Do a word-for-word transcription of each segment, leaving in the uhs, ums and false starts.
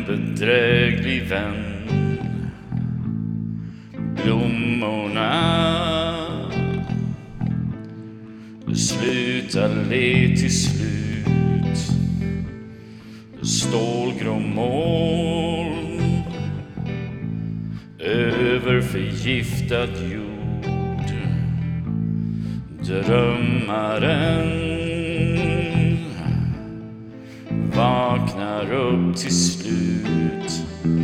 bedräglig vän. Blommorna slutar le till slut. Stålgrå moln över förgiftad jord. Drömmaren vaknar upp till slut.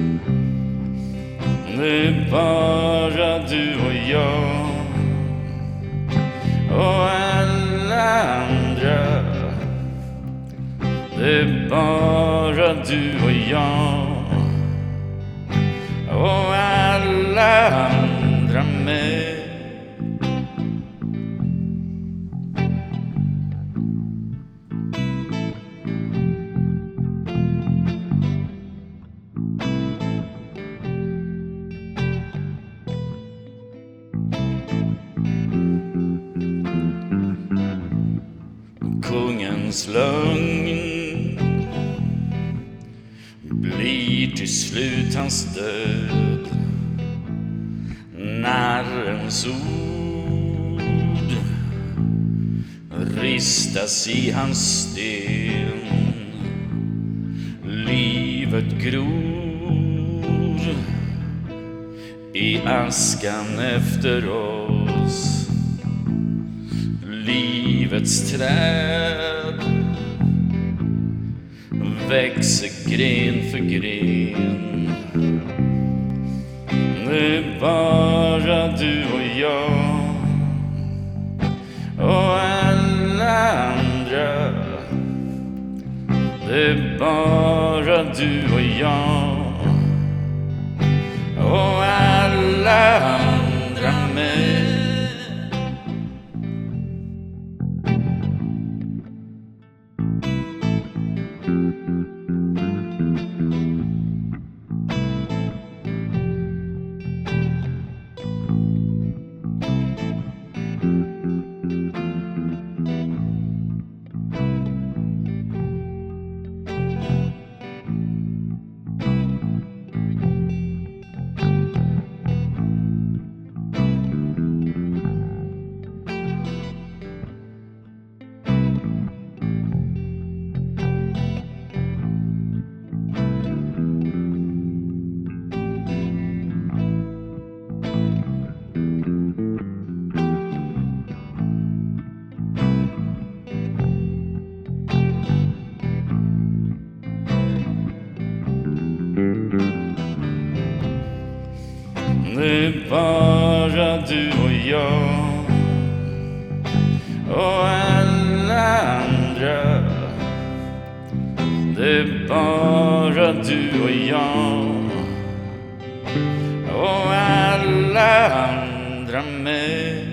Det är bara du och jag och alla andra. Det är bara du och jag och alla andra med. Kungens lögn blir till slut hans död. Narrens ord ristas i hans sten. Livet gror i askan efter oss. Livets träd växer gren för gren. Det är bara du och jag och alla andra. Det är bara du och jag och alla andra med. Det är bara du och jag och alla andra. Det är bara du och jag och alla andra med.